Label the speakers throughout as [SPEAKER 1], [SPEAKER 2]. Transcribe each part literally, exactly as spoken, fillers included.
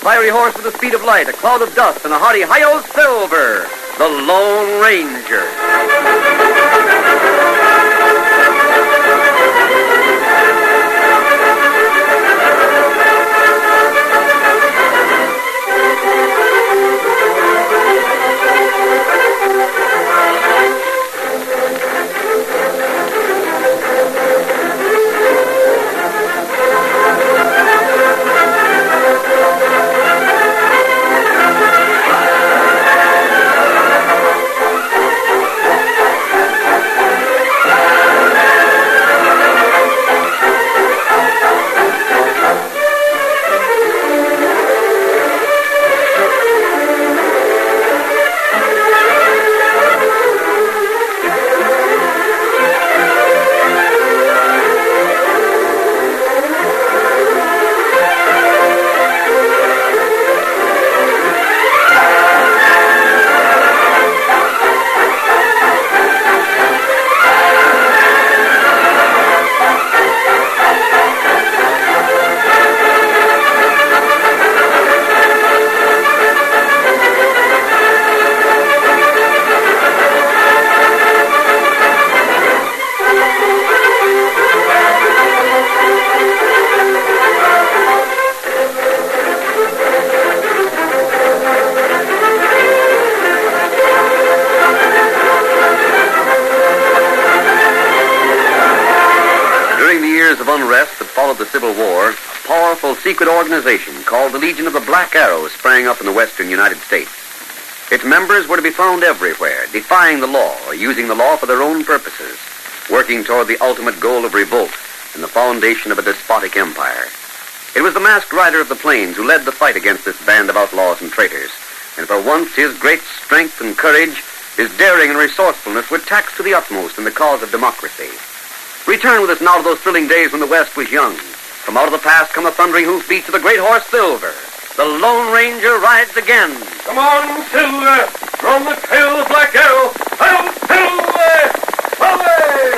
[SPEAKER 1] fiery horse with the speed of light, a cloud of dust, and a hearty hi-yo Silver, the Lone Ranger. Of unrest that followed the Civil War, a powerful secret organization called the Legion of the Black Arrow sprang up in the western United States. Its members were to be found everywhere, defying the law or using the law for their own purposes, working toward the ultimate goal of revolt and the foundation of a despotic empire. It was the masked rider of the plains who led the fight against this band of outlaws and traitors, and for once his great strength and courage, his daring and resourcefulness were taxed to the utmost in the cause of democracy. Return with us now to those thrilling days when the West was young. From out of the past come the thundering hoofbeats of the great horse Silver. The Lone Ranger rides again.
[SPEAKER 2] Come on, Silver! From the tail of the Black Arrow! Hi-yo, Silver! Away!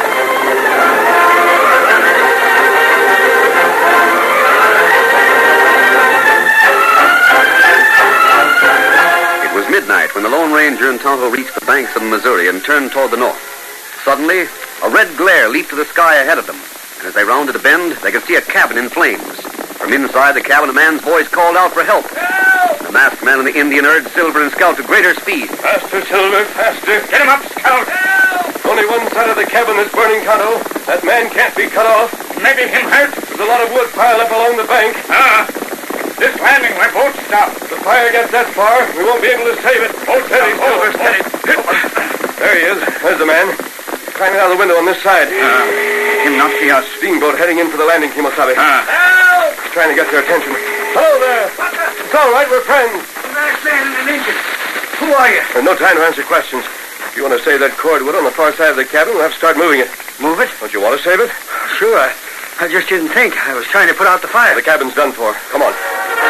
[SPEAKER 1] It was midnight when the Lone Ranger and Tonto reached the banks of the Missouri and turned toward the north. Suddenly, a red glare leaped to the sky ahead of them, and as they rounded a bend, they could see a cabin in flames. From inside the cabin, a man's voice called out for help.
[SPEAKER 2] Help!
[SPEAKER 1] The masked man and the Indian urged Silver and Scout to greater speed.
[SPEAKER 2] Faster, Silver, faster. Get him up, Scout. Help! Only one side of the cabin is burning, Tonto. That man can't be cut off. Maybe him hurt. There's a lot of wood piled up along the bank. Ah. This landing, my boat stopped. The fire gets that far, we won't be able to save it. Boat steady, Silver, steady. There he is. There's the man. Climbing out of the window on this side.
[SPEAKER 3] Ah, him not see us.
[SPEAKER 2] Steamboat heading in for the landing, Kimosabe.
[SPEAKER 3] Ah.
[SPEAKER 2] Help! Trying to get their attention. Hello there. It's all right, we're friends.
[SPEAKER 3] Masked man and an Indian. Who are you?
[SPEAKER 2] There's no time to answer questions. If you want to save that cordwood on the far side of the cabin, we'll have to start moving it.
[SPEAKER 3] Move it?
[SPEAKER 2] Don't you want to save it?
[SPEAKER 3] Sure. I, I just didn't think. I was trying to put out the fire.
[SPEAKER 2] The cabin's done for. Come on.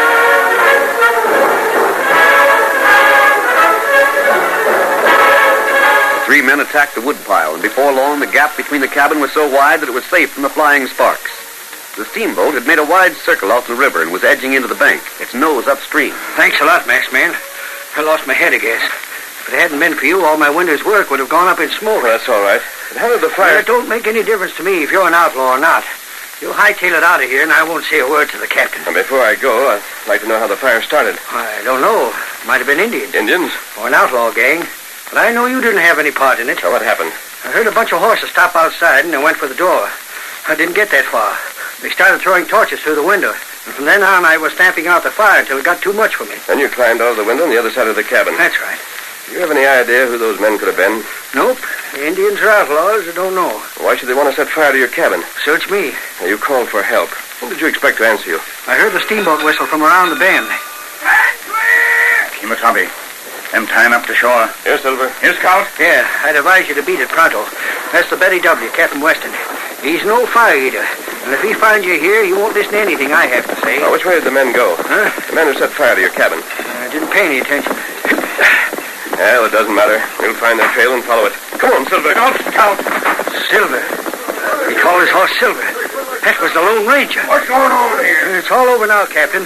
[SPEAKER 1] Three men attacked the wood pile, and before long, the gap between the cabin was so wide that it was safe from the flying sparks. The steamboat had made a wide circle out in the river and was edging into the bank, its nose upstream.
[SPEAKER 3] Thanks a lot, masked man. I lost my head, I guess. If it hadn't been for you, all my winter's work would have gone up in smoke.
[SPEAKER 2] Well, that's all right. But how did the fire...
[SPEAKER 3] Well, it don't make any difference to me if you're an outlaw or not. You hightail it out of here, and I won't say a word to the captain.
[SPEAKER 2] And before I go, I'd like to know how the fire started.
[SPEAKER 3] I don't know. Might have been Indians.
[SPEAKER 2] Indians?
[SPEAKER 3] Or an outlaw gang. But I know you didn't have any part in it.
[SPEAKER 2] So what happened?
[SPEAKER 3] I heard a bunch of horses stop outside, and I went for the door. I didn't get that far. They started throwing torches through the window. And from then on, I was stamping out the fire until it got too much for me.
[SPEAKER 2] Then you climbed out of the window on the other side of the cabin.
[SPEAKER 3] That's right.
[SPEAKER 2] Do you have any idea who those men could have been?
[SPEAKER 3] Nope. The Indians or outlaws, I don't know.
[SPEAKER 2] Why should they want to set fire to your cabin?
[SPEAKER 3] Search me.
[SPEAKER 2] Now, you called for help. When did you expect to answer you?
[SPEAKER 3] I heard the steamboat whistle from around the bend.
[SPEAKER 4] Kimosabe, them tying up to shore.
[SPEAKER 2] Here, Silver.
[SPEAKER 4] Here, Scout.
[SPEAKER 3] Yeah, I'd advise you to beat it pronto. That's the Betty W., Captain Weston. He's no fire eater. And if he finds you here, he won't listen to anything I have to say.
[SPEAKER 2] Now, which way did the men go?
[SPEAKER 3] Huh?
[SPEAKER 2] The men who set fire to your cabin.
[SPEAKER 3] I didn't pay any attention.
[SPEAKER 2] Well, it doesn't matter. We'll find their trail and follow it. Come on, Silver.
[SPEAKER 4] Scout, Scout.
[SPEAKER 3] Silver. He called his horse Silver. That was the Lone Ranger.
[SPEAKER 4] What's going on here?
[SPEAKER 3] It's all over now, Captain.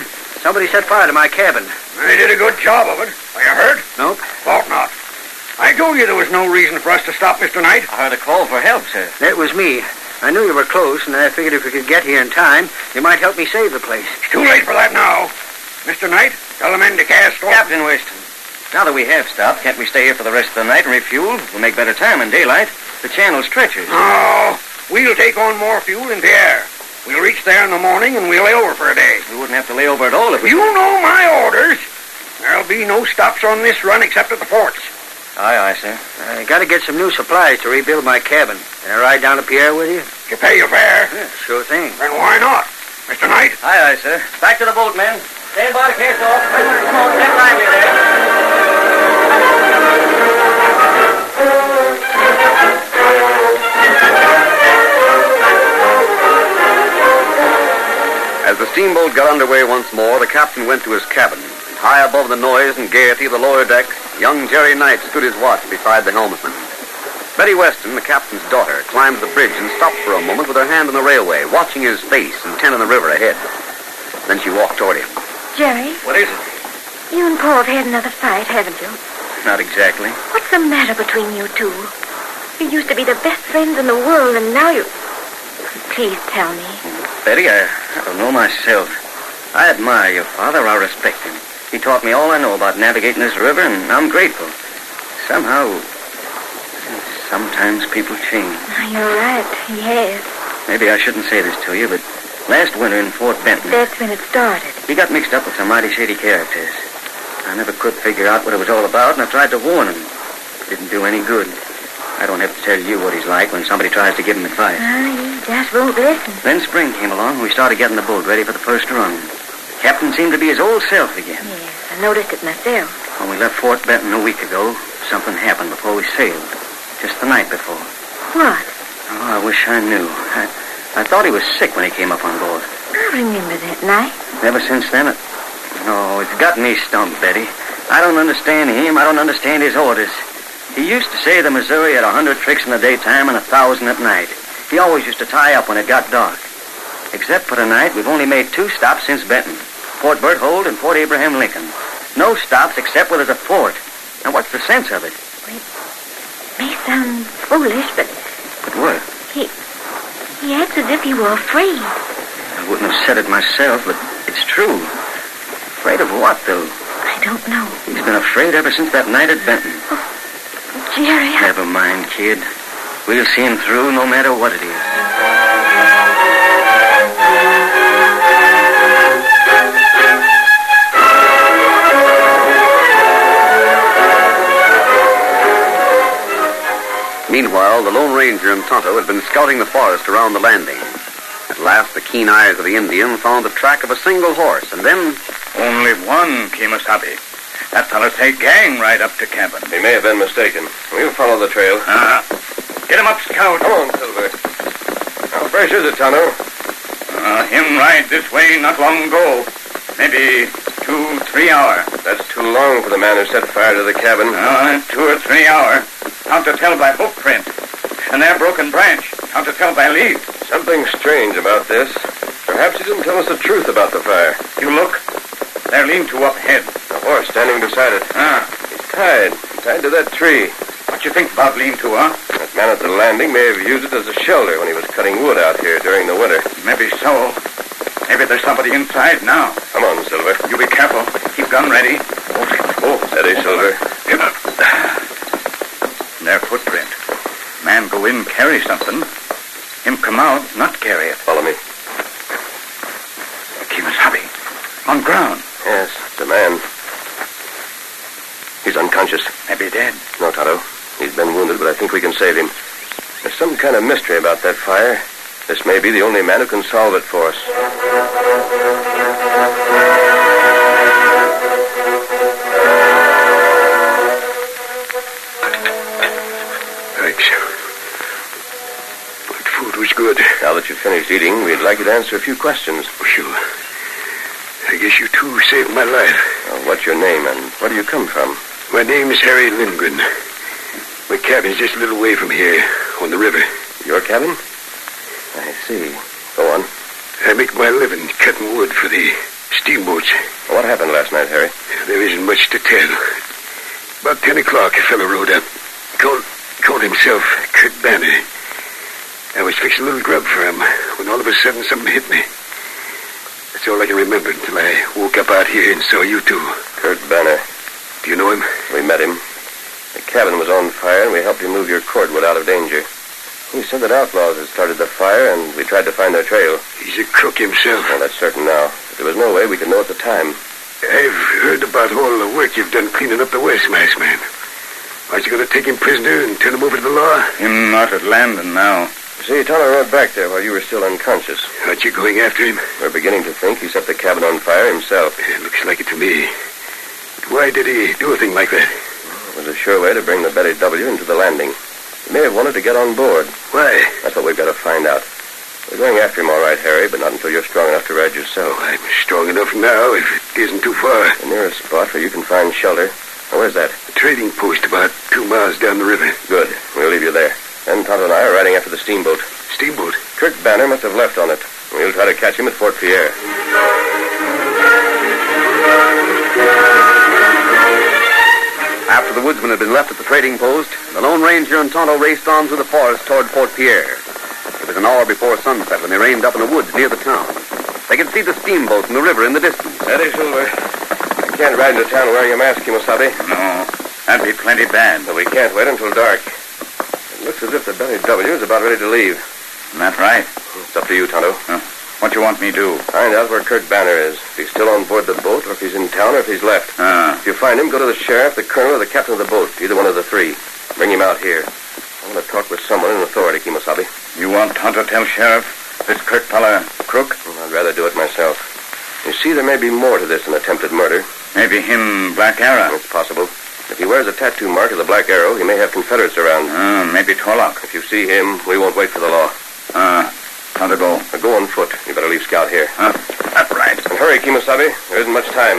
[SPEAKER 3] Somebody set fire to my cabin.
[SPEAKER 5] They did a good job of it. Are you hurt?
[SPEAKER 3] Nope.
[SPEAKER 5] Thought not. I told you there was no reason for us to stop, Mister Knight.
[SPEAKER 4] I heard a call for help, sir.
[SPEAKER 3] That was me. I knew you were close, and I figured if we could get here in time, you might help me save the place.
[SPEAKER 5] It's too late for that now. Mister Knight, tell the men to cast off.
[SPEAKER 4] Captain Weston, now that we have stopped, can't we stay here for the rest of the night and refuel? We'll make better time in daylight. The channel stretches.
[SPEAKER 5] No, we'll take on more fuel in Pierre. We'll reach there in the morning, and we'll lay over for a day.
[SPEAKER 4] We wouldn't have to lay over at all if we...
[SPEAKER 5] You know my orders. There'll be no stops on this run except at the forts.
[SPEAKER 4] Aye, aye, sir.
[SPEAKER 3] I got to get some new supplies to rebuild my cabin. Can I ride down to Pierre with you?
[SPEAKER 5] You pay your fare.
[SPEAKER 3] Yeah, sure thing.
[SPEAKER 5] Then why not? Mister Knight?
[SPEAKER 4] Aye, aye, sir. Back to the boat, men. Stand by to cast off. Come on, step lively there.
[SPEAKER 1] As the steamboat got underway once more, the captain went to his cabin. High above the noise and gaiety of the lower deck, young Jerry Knight stood his watch beside the helmsman. Betty Weston, the captain's daughter, climbed the bridge and stopped for a moment with her hand on the railway, watching his face intent on the river ahead. Then she walked toward him.
[SPEAKER 6] Jerry,
[SPEAKER 4] What is it?
[SPEAKER 6] you and Paul have had another fight, haven't you?
[SPEAKER 4] Not exactly.
[SPEAKER 6] What's the matter between you two? You used to be the best friends in the world, and now you... Please tell me.
[SPEAKER 4] Betty, I, I don't know myself. I admire your father. I respect him. He taught me all I know about navigating this river, and I'm grateful. Somehow, sometimes people change.
[SPEAKER 6] You're right, he has.
[SPEAKER 4] Maybe I shouldn't say this to you, but last winter in Fort Benton,
[SPEAKER 6] That's when it started.
[SPEAKER 4] he got mixed up with some mighty shady characters. I never could figure out what it was all about, and I tried to warn him. It didn't do any good. I don't have to tell you what he's like when somebody tries to give him advice.
[SPEAKER 6] Ah, he just won't listen.
[SPEAKER 4] Then spring came along, and we started getting the boat ready for the first run. Captain seemed to be his old self again.
[SPEAKER 6] Yes, I noticed it myself.
[SPEAKER 4] When we left Fort Benton a week ago, something happened before we sailed. Just the night before.
[SPEAKER 6] What?
[SPEAKER 4] Oh, I wish I knew. I, I thought he was sick when he came up on board.
[SPEAKER 6] I remember that night.
[SPEAKER 4] Ever since then, it... No, it's got me stumped, Betty. I don't understand him. I don't understand his orders. He used to say the Missouri had a hundred tricks in the daytime and a thousand at night. He always used to tie up when it got dark. Except for tonight, we've only made two stops since Benton. Fort Berthold and Fort Abraham Lincoln. No stops except where there's a fort. Now, what's the sense of it?
[SPEAKER 6] It may sound foolish, but
[SPEAKER 4] But what?
[SPEAKER 6] he... He acts as if he were afraid.
[SPEAKER 4] I wouldn't have said it myself, but it's true. Afraid of what, though?
[SPEAKER 6] I don't know.
[SPEAKER 4] He's been afraid ever since that night at Benton.
[SPEAKER 6] Jerry, I...
[SPEAKER 4] Never mind, kid. We'll see him through no matter what it is.
[SPEAKER 1] Meanwhile, the Lone Ranger and Tonto had been scouting the forest around the landing. At last, the keen eyes of the Indian found the track of a single horse, and then...
[SPEAKER 4] Only one, Kimasabi. That fellow take gang right up to cabin.
[SPEAKER 2] He may have been mistaken. We'll follow the trail.
[SPEAKER 4] Uh-huh. Get him up, Scout.
[SPEAKER 2] Come on, Silver. How fresh is it, Tonto?
[SPEAKER 4] Uh, him ride this way not long ago. Maybe two, three hour.
[SPEAKER 2] That's too long for the man who set fire to the cabin.
[SPEAKER 4] Uh, two or three hour. How to tell by hoof print. And their broken branch. How to tell by leaf.
[SPEAKER 2] Something strange about this. Perhaps he didn't tell us the truth about the fire.
[SPEAKER 4] You look. They're lean-to up ahead.
[SPEAKER 2] A horse standing beside it.
[SPEAKER 4] Ah.
[SPEAKER 2] He's tied. Tied to that tree.
[SPEAKER 4] What you think about lean-to, huh?
[SPEAKER 2] That man at the landing may have used it as a shelter when he was cutting wood out here during the winter.
[SPEAKER 4] Maybe so. Maybe there's somebody inside now.
[SPEAKER 2] Come on, Silver.
[SPEAKER 4] You be careful. Keep gun ready.
[SPEAKER 2] Oh, steady, Silver.
[SPEAKER 4] Their footprint. Man go in, carry something. Him come out, not carry it.
[SPEAKER 2] Follow me.
[SPEAKER 4] Kimasabi. On ground.
[SPEAKER 2] Yes, it's a man. He's unconscious.
[SPEAKER 4] Maybe dead.
[SPEAKER 2] No, Tonto. He's been wounded, but I think we can save him. There's some kind of mystery about that fire. This may be the only man who can solve it for us.
[SPEAKER 5] Thanks. That food was good.
[SPEAKER 2] Now that you've finished eating, we'd like you to answer a few questions.
[SPEAKER 5] Oh, sure. I guess you two saved my life.
[SPEAKER 2] Now, what's your name and where do you come from?
[SPEAKER 5] My name is Harry Lindgren. My cabin's just a little way from here, on the river.
[SPEAKER 2] Your cabin? I see. Go on.
[SPEAKER 5] I make my living cutting wood for the
[SPEAKER 7] Steamboats.
[SPEAKER 2] What happened last night, Harry?
[SPEAKER 7] There isn't much to tell. About ten o'clock, a fellow rode up. Called, called himself Kurt Banner. I was fixing a little grub for him when all of a sudden something hit me. That's all I can remember until I woke up out here and saw you two.
[SPEAKER 2] Kurt Banner.
[SPEAKER 7] Do you know him?
[SPEAKER 2] We met him. The cabin was on fire, and we helped him move your cordwood out of danger. He said that outlaws had started the fire, and we tried to find their trail.
[SPEAKER 7] He's a crook himself.
[SPEAKER 2] Well, that's certain now. But there was no way we could know at the time.
[SPEAKER 7] I've heard about all the work you've done cleaning up the West, masked man. Aren't you going to take him prisoner and turn him over to the law?
[SPEAKER 5] Him not at Landon now.
[SPEAKER 2] See, Tonto rode back there while you were still unconscious.
[SPEAKER 7] Aren't you going after him?
[SPEAKER 2] We're beginning to think he set the cabin on fire himself.
[SPEAKER 7] It looks like it to me. But why did he do a thing like that?
[SPEAKER 2] It was a sure way to bring the Betty W. into the landing. He may have wanted to get on board.
[SPEAKER 7] Why?
[SPEAKER 2] That's what we've got to find out. We're going after him all right, Harry, but not until you're strong enough to ride yourself.
[SPEAKER 7] Oh, I'm strong enough now if it isn't too far.
[SPEAKER 2] The nearest spot where you can find shelter. Now, where's that?
[SPEAKER 7] A trading post about two miles down the river.
[SPEAKER 2] Good. We'll leave you there. Then Tonto and I are riding after the steamboat.
[SPEAKER 7] Steamboat?
[SPEAKER 2] Kurt Banner must have left on it. We'll try to catch him at Fort Pierre.
[SPEAKER 1] After the woodsman had been left at the trading post, the Lone Ranger and Tonto raced on through the forest toward Fort Pierre. It was an hour before sunset when they reined up in the woods near the town. They could see the steamboat and the river in the distance.
[SPEAKER 2] Steady, Silver. You can't ride into town wearing your mask, Kimosabe.
[SPEAKER 5] No, that'd be plenty bad.
[SPEAKER 2] But we can't wait until dark. It looks as if the Betty W. is about ready to leave.
[SPEAKER 5] Isn't that right?
[SPEAKER 2] It's up to you, Tonto.
[SPEAKER 5] Huh. What you want me to do?
[SPEAKER 2] Find out where Kurt Banner is. If he's still on board the boat, or if he's in town, or if he's left.
[SPEAKER 5] Ah.
[SPEAKER 2] If you find him, go to the sheriff, the colonel, or the captain of the boat. Either one of the three. Bring him out here. I want to talk with someone in authority, Kimosabe.
[SPEAKER 5] You want Tonto tell sheriff this Kurt fella crook?
[SPEAKER 2] I'd rather do it myself. You see, there may be more to this than attempted murder.
[SPEAKER 5] Maybe him Black Arrow.
[SPEAKER 2] It's possible. If he wears a tattoo mark of the Black Arrow, he may have Confederates around.
[SPEAKER 5] Ah, maybe Tollock.
[SPEAKER 2] If you see him, we won't wait for the law.
[SPEAKER 5] Ah, Tonto go.
[SPEAKER 2] Now go on foot. You better leave Scout here.
[SPEAKER 5] Huh? That's right.
[SPEAKER 2] And hurry, Kimosabe. There isn't much time.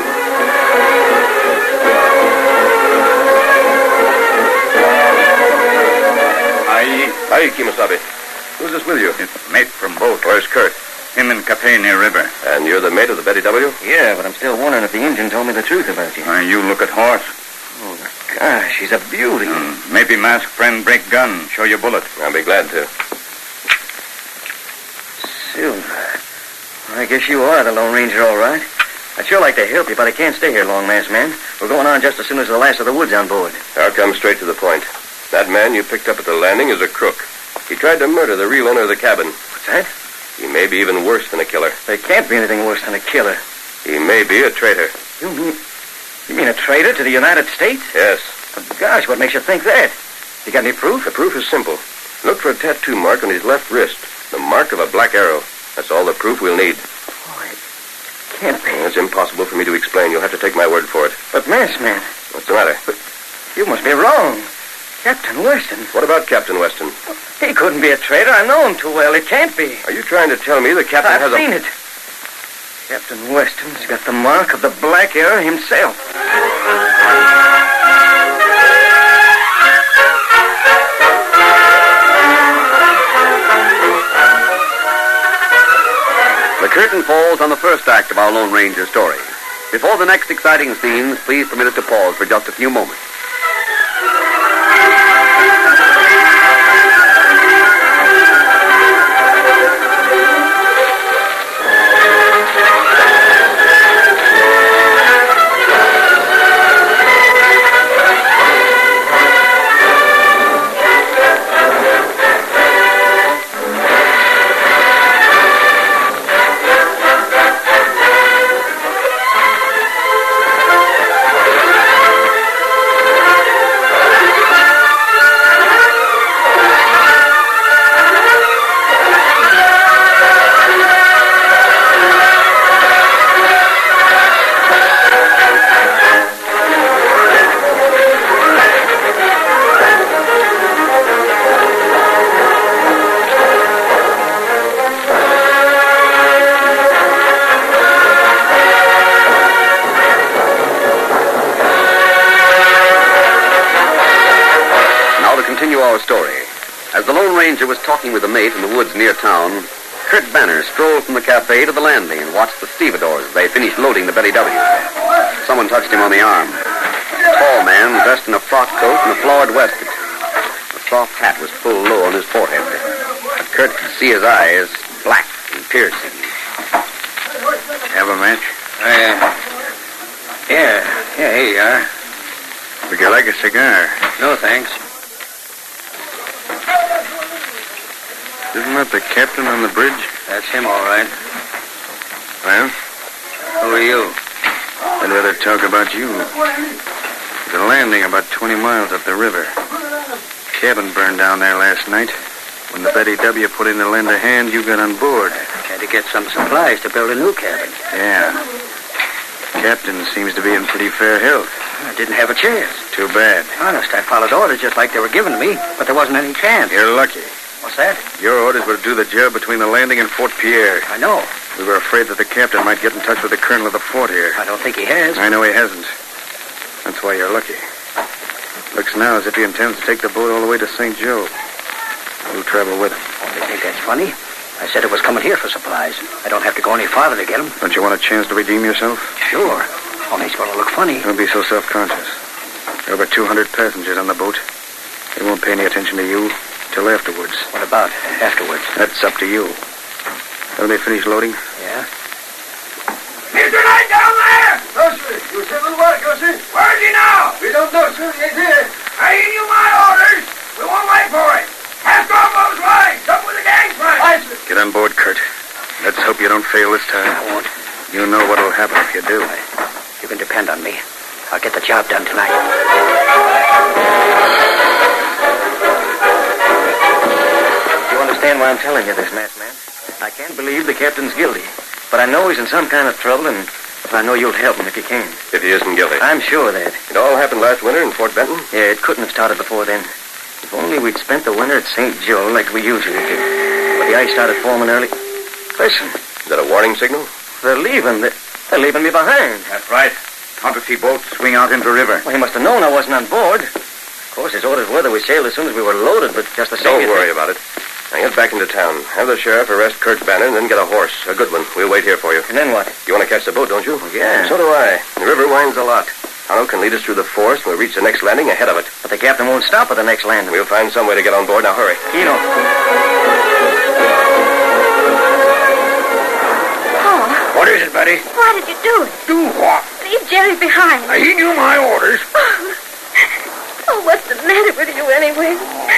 [SPEAKER 5] Aye.
[SPEAKER 2] Aye, Kimosabe. Who's this with you?
[SPEAKER 5] It's mate from boat.
[SPEAKER 2] Where's Kurt?
[SPEAKER 5] Him in Capay near river.
[SPEAKER 2] And you're the mate of the Betty W?
[SPEAKER 4] Yeah, but I'm still wondering if the Injun told me the truth about you.
[SPEAKER 5] Uh, you look at horse.
[SPEAKER 4] Oh, gosh, she's a beauty.
[SPEAKER 5] Mm, maybe masked friend break gun. Show you bullet.
[SPEAKER 2] I'll be glad to.
[SPEAKER 4] Silver. I guess you are the Lone Ranger, all right. I'd sure like to help you, but I can't stay here long, masked man. We're going on just as soon as the last of the wood's on board.
[SPEAKER 2] I'll come straight to the point. That man you picked up at the landing is a crook. He tried to murder the real owner of the cabin.
[SPEAKER 4] What's that?
[SPEAKER 2] He may be even worse than a killer.
[SPEAKER 4] There can't be anything worse than a killer.
[SPEAKER 2] He may be a traitor.
[SPEAKER 4] You mean... You mean a traitor to the United States?
[SPEAKER 2] Yes.
[SPEAKER 4] But gosh, what makes you think that? You got any proof?
[SPEAKER 2] The proof is simple. Look for a tattoo mark on his left wrist. The mark of a black arrow. That's all the proof we'll need.
[SPEAKER 4] Oh, it can't be.
[SPEAKER 2] It's impossible for me to explain. You'll have to take my word for it.
[SPEAKER 4] But, masked man...
[SPEAKER 2] What's the matter?
[SPEAKER 4] But you must be wrong. Captain Weston.
[SPEAKER 2] What about Captain Weston?
[SPEAKER 4] He couldn't be a traitor. I know him too well. It can't be.
[SPEAKER 2] Are you trying to tell me the captain
[SPEAKER 4] I've
[SPEAKER 2] has
[SPEAKER 4] seen
[SPEAKER 2] a...
[SPEAKER 4] it. Captain Weston's got the mark of the Black Arrow himself.
[SPEAKER 1] The curtain falls on the first act of our Lone Ranger story. Before the next exciting scenes, please permit us to pause for just a few moments. Story. As the Lone Ranger was talking with the mate in the woods near town, Kurt Banner strolled from the cafe to the landing and watched the stevedores as they finished loading the Betty W. Someone touched him on the arm. A tall man dressed in a frock coat and a flowered waistcoat. The soft hat was pulled low on his forehead. Kurt could see his eyes, black and piercing.
[SPEAKER 5] Have a match?
[SPEAKER 3] Uh, yeah, yeah, here you are.
[SPEAKER 5] Would you like a cigar?
[SPEAKER 3] No, thanks.
[SPEAKER 5] Isn't that the captain on the bridge?
[SPEAKER 3] That's him, all right.
[SPEAKER 5] Well,
[SPEAKER 3] Who are you?
[SPEAKER 5] I'd rather talk about you. There's a landing about twenty miles up the river. Cabin burned down there last night. When the Betty W. put in to lend a hand, you got on board.
[SPEAKER 3] Had to get some supplies to build a new cabin.
[SPEAKER 5] Yeah. Captain seems to be in pretty fair health.
[SPEAKER 3] I didn't have a chance.
[SPEAKER 5] Too bad.
[SPEAKER 3] Honest, I followed orders just like they were given to me, but there wasn't any chance.
[SPEAKER 5] You're lucky.
[SPEAKER 3] What's that?
[SPEAKER 5] Your orders were to do the job between the landing and Fort Pierre.
[SPEAKER 3] I know.
[SPEAKER 5] We were afraid that the captain might get in touch with the colonel of the fort here.
[SPEAKER 3] I don't think he has.
[SPEAKER 5] I know he hasn't. That's why you're lucky. Looks now as if he intends to take the boat all the way to Saint Joe. We'll travel with him.
[SPEAKER 3] Oh, they think that's funny? I said it was coming here for supplies. I don't have to go any farther to get them.
[SPEAKER 5] Don't you want a chance to redeem yourself?
[SPEAKER 3] Sure. Only it's going to look funny.
[SPEAKER 5] Don't be so self-conscious. There are over two hundred passengers on the boat. They won't pay any attention to you till afterwards.
[SPEAKER 3] What about afterwards?
[SPEAKER 5] That's up to you. Have they finished loading?
[SPEAKER 3] Yeah.
[SPEAKER 2] Mister Knight down there!
[SPEAKER 7] No, sir. You said a little while ago, sir.
[SPEAKER 2] Where's he now?
[SPEAKER 7] We don't know, sir. He ain't here.
[SPEAKER 2] I gave you my orders. We won't wait for it. Cast off those lines. Up with the gangplank.
[SPEAKER 7] Aye, sir.
[SPEAKER 5] Get on board, Kurt. Let's hope you don't fail this time.
[SPEAKER 3] I won't.
[SPEAKER 5] You know what'll happen if you do.
[SPEAKER 3] You can depend on me. I'll get the job done tonight.
[SPEAKER 4] You understand why I'm telling you this, masked man? I can't believe the captain's guilty. But I know he's in some kind of trouble, and I know you'll help him if you can.
[SPEAKER 2] If he isn't guilty.
[SPEAKER 4] I'm sure of that.
[SPEAKER 2] It all happened last winter in Fort Benton?
[SPEAKER 4] Yeah, it couldn't have started before then. If only we'd spent the winter at Saint Joe like we usually do. But the ice started forming early. Listen,
[SPEAKER 2] Is that a warning signal?
[SPEAKER 4] they're leaving. They're, they're leaving me behind.
[SPEAKER 5] That's right. Countersea boats swing out into the river.
[SPEAKER 4] Well, he must have known I wasn't on board. Of course, his orders were that we sailed as soon as we were loaded, but just the same...
[SPEAKER 2] Don't worry about it. Now get back into town. Have the sheriff arrest Kurt Banner and then get a horse. A good one. We'll wait here for you.
[SPEAKER 4] And then what?
[SPEAKER 2] You want to catch the boat, don't you?
[SPEAKER 4] Yeah.
[SPEAKER 2] So do I. The river winds a lot. Arnold can lead us through the forest and we'll reach the next landing ahead of it.
[SPEAKER 4] But the captain won't stop at the next landing.
[SPEAKER 2] We'll find some way to get on board. Now hurry.
[SPEAKER 4] Keno.
[SPEAKER 6] Paul,
[SPEAKER 7] What is it, Betty?
[SPEAKER 6] why did you do it?
[SPEAKER 7] Do what?
[SPEAKER 6] Leave Jerry behind.
[SPEAKER 7] Now, he knew my orders.
[SPEAKER 6] Oh, what's the matter with you anyway?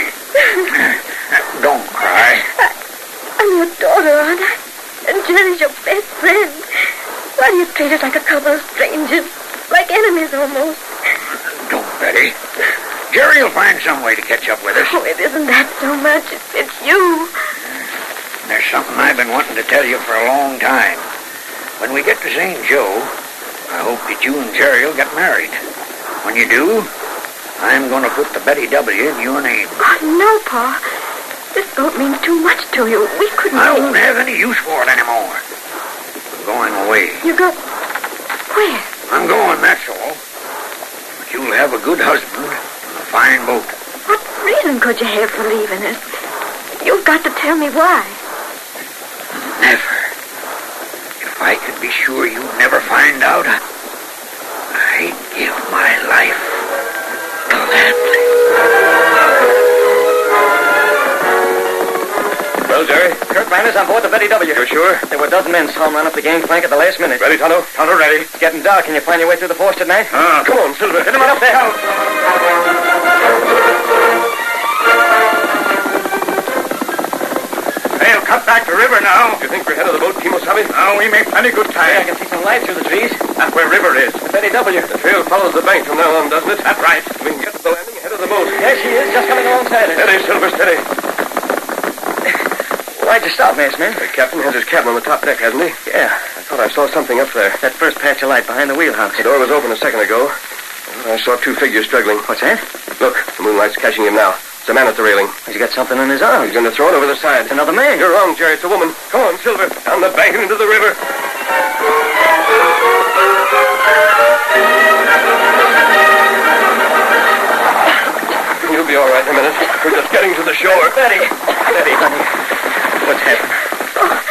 [SPEAKER 7] Don't cry.
[SPEAKER 6] I'm your daughter, aren't I? And Jerry's your best friend. Why do you treat us like a couple of strangers? Like enemies, almost.
[SPEAKER 7] Don't, Betty. Jerry will find some way to catch up with us.
[SPEAKER 6] Oh, it isn't that so much. It's, it's you.
[SPEAKER 7] There's something I've been wanting to tell you for a long time. When we get to Saint Joe, I hope that you and Jerry will get married. When you do, I'm going to put the Betty W. in your name.
[SPEAKER 6] Oh, no, Pa. This boat means too much to you. We couldn't...
[SPEAKER 7] I won't have any use for it anymore. I'm going away.
[SPEAKER 6] You go... Where?
[SPEAKER 7] I'm going, that's all. But you'll have a good husband and a fine boat.
[SPEAKER 6] What reason could you have for leaving us? You've got to tell me why.
[SPEAKER 7] Never. If I could be sure you'd never find out, I'd give my life gladly.
[SPEAKER 2] Well, Jerry?
[SPEAKER 4] Kurt Banner's on board the Betty W.
[SPEAKER 2] You're sure?
[SPEAKER 4] There were a dozen men saw him run up the gangplank at the last minute.
[SPEAKER 2] Ready, Tonto?
[SPEAKER 5] Tonto ready.
[SPEAKER 4] It's getting dark. Can you find your way through the forest at night?
[SPEAKER 5] Ah.
[SPEAKER 2] Come on, Silver.
[SPEAKER 4] Get him on up there.
[SPEAKER 5] They'll cut back the river now.
[SPEAKER 2] Do you think we're ahead of the boat, Kimosabe?
[SPEAKER 5] Now we make plenty good
[SPEAKER 4] Yeah, I
[SPEAKER 5] time.
[SPEAKER 4] can see some light through the trees.
[SPEAKER 5] That's where river is.
[SPEAKER 4] The Betty W.
[SPEAKER 2] The trail follows the bank from now on, doesn't it?
[SPEAKER 5] That's right.
[SPEAKER 2] We can get to the landing ahead of the boat.
[SPEAKER 4] There she is, just coming alongside us.
[SPEAKER 2] Steady, Silver, steady.
[SPEAKER 4] Why'd you stop, masked man?
[SPEAKER 2] The captain has his cabin on the top deck, hasn't he?
[SPEAKER 4] Yeah,
[SPEAKER 2] I thought I saw something up there.
[SPEAKER 4] that first patch of light behind the wheelhouse.
[SPEAKER 2] The door was open a second ago. I saw two figures struggling.
[SPEAKER 4] What's that?
[SPEAKER 2] Look, the moonlight's catching him now. It's a man at the railing.
[SPEAKER 4] He's got something in his arms.
[SPEAKER 2] He's going to throw it over the side.
[SPEAKER 4] It's another man.
[SPEAKER 2] You're wrong, Jerry. It's a woman. Come on, Silver. Down the bank and into the river. You'll be all right in a minute. We're just getting to the shore.
[SPEAKER 4] Betty. Betty, honey. What's happened?
[SPEAKER 6] Oh,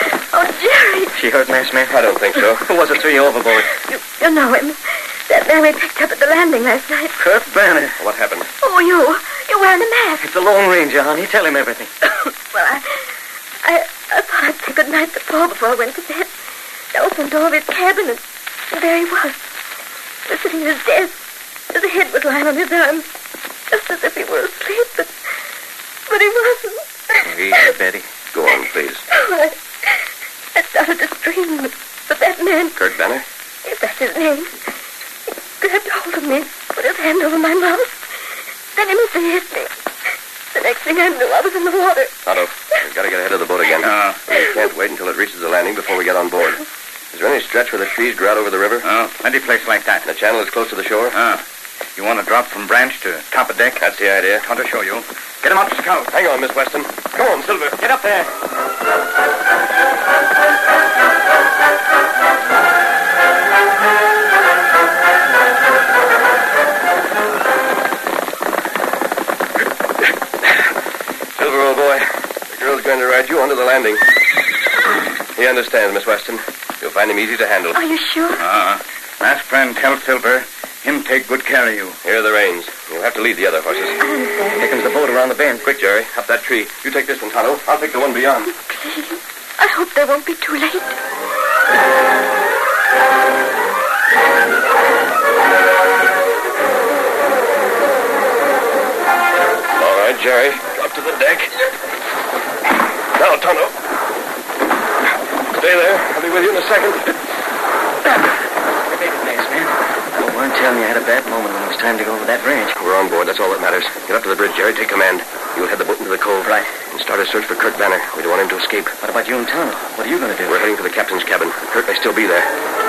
[SPEAKER 4] She hurt, Masked Man?
[SPEAKER 2] I don't think so.
[SPEAKER 4] Who was it threw you overboard?
[SPEAKER 6] You, you know him. That man we picked up at the landing last night.
[SPEAKER 4] Kurt Banner.
[SPEAKER 2] What happened?
[SPEAKER 6] Oh, you. You're wearing a mask.
[SPEAKER 4] It's the Lone Ranger, honey. Tell him everything.
[SPEAKER 6] Well, I, I, I thought I'd say good night to Paul before I went to bed. I opened the door of his cabin, and, and there he was. He was sitting at his desk. His head was lying on his arms, just as if he were asleep, but, but he wasn't.
[SPEAKER 4] Easy, Betty.
[SPEAKER 2] Go on, please.
[SPEAKER 6] Oh, I, I started to scream, but, but that man...
[SPEAKER 2] Kurt Banner?
[SPEAKER 6] Yes, that's his name. He grabbed hold of me, put his hand over my mouth. Then he must have hit me. The next thing I knew, I was in the water.
[SPEAKER 2] Otto, we've got to get ahead of the boat again.
[SPEAKER 5] Uh,
[SPEAKER 2] We can't wait until it reaches the landing before we get on board. Is there any stretch where the trees grow out over the river?
[SPEAKER 5] oh, plenty place like that.
[SPEAKER 2] The channel is close to the shore?
[SPEAKER 5] Uh, you want to drop from branch to top of deck?
[SPEAKER 2] That's the idea.
[SPEAKER 5] Want to show you. Get him up, Scout.
[SPEAKER 2] Hang on, Miss Weston. Go on, Silver.
[SPEAKER 4] Get up there.
[SPEAKER 2] Silver, old boy, the girl's going to ride you onto the landing. He understands, Miss Weston. You'll find him easy to handle.
[SPEAKER 6] Are you sure?
[SPEAKER 5] Uh, last friend tell Silver, him take good care of you.
[SPEAKER 2] Here are the reins. You'll have to lead the other horses.
[SPEAKER 4] Here comes the boat around the bend.
[SPEAKER 2] Quick, Jerry. Up that tree. You take this one, Tonto. I'll take the one beyond.
[SPEAKER 6] Please. I hope they won't be too late.
[SPEAKER 2] All right, Jerry. Up to the deck. Now, Tonto. Stay there. I'll be with you in a second.
[SPEAKER 4] Don't mind telling you I had a bad moment when it was time to go over that branch.
[SPEAKER 2] We're on board. That's all that matters. Get up to the bridge, Jerry. Take command. You'll head the boat into the cove.
[SPEAKER 4] Right.
[SPEAKER 2] And start a search for Kurt Banner. We don't want him to escape.
[SPEAKER 4] What about you and Tonto? What are you going to do?
[SPEAKER 2] We're heading for the captain's cabin. Kurt may still be there.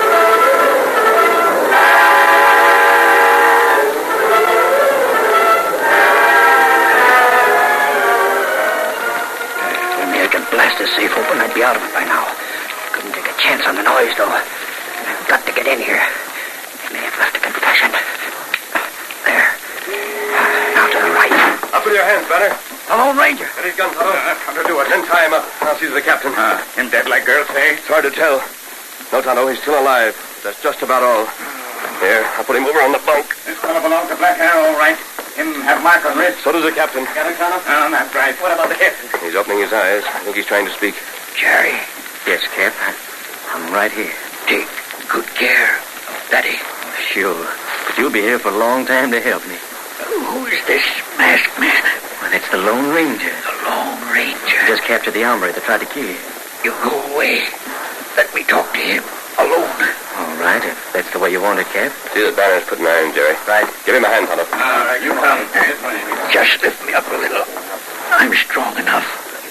[SPEAKER 3] Maybe I could blast this safe open. I'd be out of it by now. Couldn't take a chance on the noise, though. I've got to get in here. They may have left a confession. There. Now to the right.
[SPEAKER 2] Up with your hands, Banner.
[SPEAKER 3] The Lone Ranger.
[SPEAKER 2] Get his gun, Tonto. How to do it. Then tie him up. I'll see to the captain.
[SPEAKER 5] Uh, him dead like girls say?
[SPEAKER 2] It's hard to tell. No, Tonto, he's still alive. That's just about all. Here, I'll put him over on the bunk.
[SPEAKER 5] This fellow belongs to Black Arrow, all right. Him have mark on wrist.
[SPEAKER 2] So does the captain.
[SPEAKER 5] Got it, Tonto? Oh, that's right. What about the captain?
[SPEAKER 2] He's opening his eyes. I think he's trying to speak.
[SPEAKER 3] Jerry,
[SPEAKER 4] Yes, Cap. I'm right here.
[SPEAKER 3] take good care of Betty.
[SPEAKER 4] Sure. But you'll be here for a long time to help me.
[SPEAKER 3] Who is this masked man?
[SPEAKER 4] Well, that's the Lone Ranger.
[SPEAKER 3] The Lone Ranger.
[SPEAKER 4] Just captured the hombre that tried to kill you.
[SPEAKER 3] You go away. Let me talk to him alone.
[SPEAKER 4] All right, if that's the way you want it, Cap.
[SPEAKER 2] See that Banner's putting iron, Jerry.
[SPEAKER 4] Right.
[SPEAKER 2] Give him a hand, Tonto.
[SPEAKER 5] All right, you come. This way.
[SPEAKER 3] Just lift me up a little. I'm strong enough.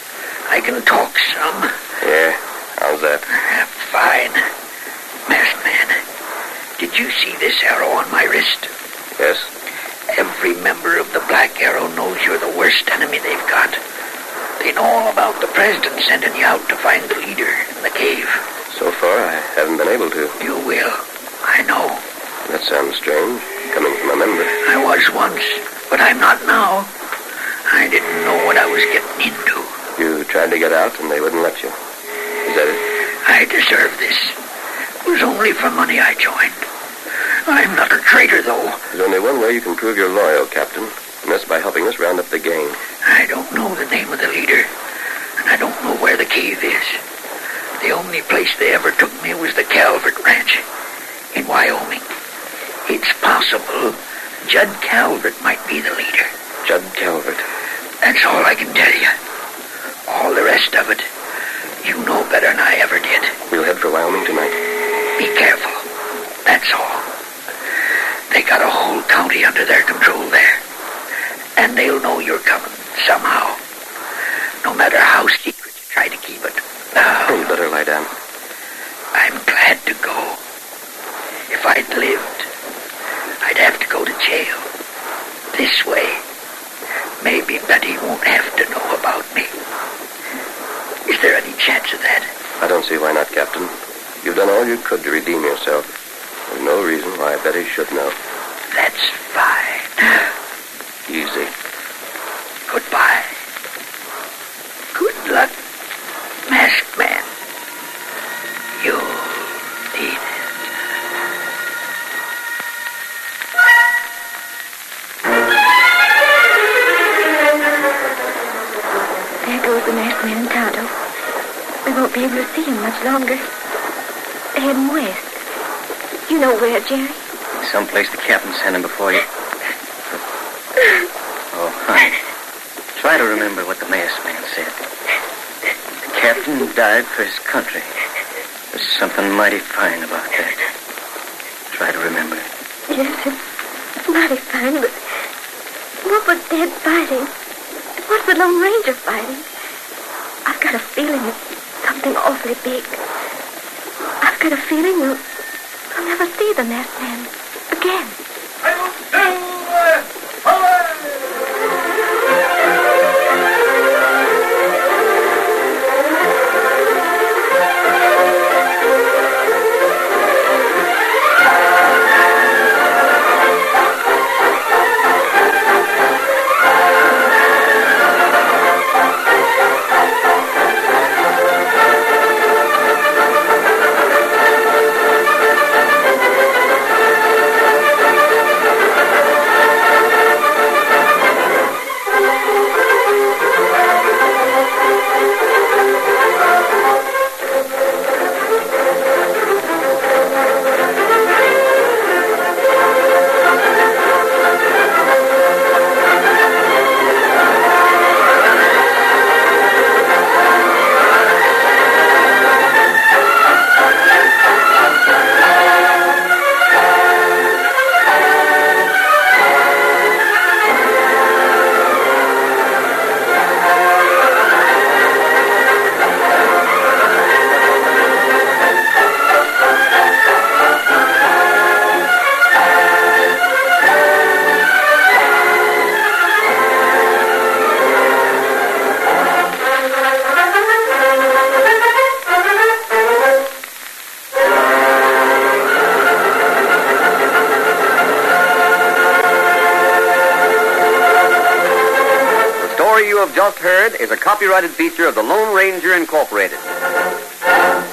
[SPEAKER 3] I can talk some.
[SPEAKER 2] Yeah, how's that?
[SPEAKER 3] Fine. Masked man, did you see this arrow on my wrist?
[SPEAKER 2] Yes?
[SPEAKER 3] Every member of the Black Arrow knows you're the worst enemy they've got. They know all about the president sending you out to find the leader in the cave.
[SPEAKER 2] So far, I haven't been able to.
[SPEAKER 3] You will. I know.
[SPEAKER 2] That sounds strange, coming from a member.
[SPEAKER 3] I was once, but I'm not now. I didn't know what I was getting into.
[SPEAKER 2] You tried to get out, and they wouldn't let you. Is that it?
[SPEAKER 3] I deserve this. It was only for money I joined. I'm not a traitor, though.
[SPEAKER 2] There's only one way you can prove you're loyal, Captain, and that's by helping us round up the gang.
[SPEAKER 3] I don't know the name of the leader, and I don't know where the cave is. The only place they ever took me was the Calvert Ranch in Wyoming. It's possible Judd Calvert might be the leader.
[SPEAKER 2] Judd Calvert.
[SPEAKER 3] That's all I can tell you. All the rest of it, you know better than I ever did.
[SPEAKER 2] We'll head for Wyoming tonight.
[SPEAKER 3] Be careful. That's all. They got a whole county under their control there. And they'll know you're coming somehow. No matter how secret you try to keep it.
[SPEAKER 2] Oh, you better lie down.
[SPEAKER 3] I'm glad to go. If I'd lived, I'd have to go to jail. This way, maybe Betty won't have to know about me. Is there any chance of that?
[SPEAKER 2] I don't see why not, Captain. You've done all you could to redeem yourself. There's no reason why Betty should know.
[SPEAKER 3] That's fine.
[SPEAKER 2] Easy.
[SPEAKER 3] Goodbye. Good luck, masked man.
[SPEAKER 6] We won't be able to see him much longer. They're heading west. You know where, Jerry?
[SPEAKER 4] Someplace the captain sent him before you. Oh, honey. Try to remember what the masked man said. The captain died for his country. There's something mighty fine about that. Try to remember it.
[SPEAKER 6] Yes, it's mighty fine, but what was Dad fighting? What's the Lone Ranger fighting? I've got a feeling it's something awfully big. I've got a feeling we'll, we'll never see the masked man again.
[SPEAKER 1] You have just heard is a copyrighted feature of the Lone Ranger Incorporated.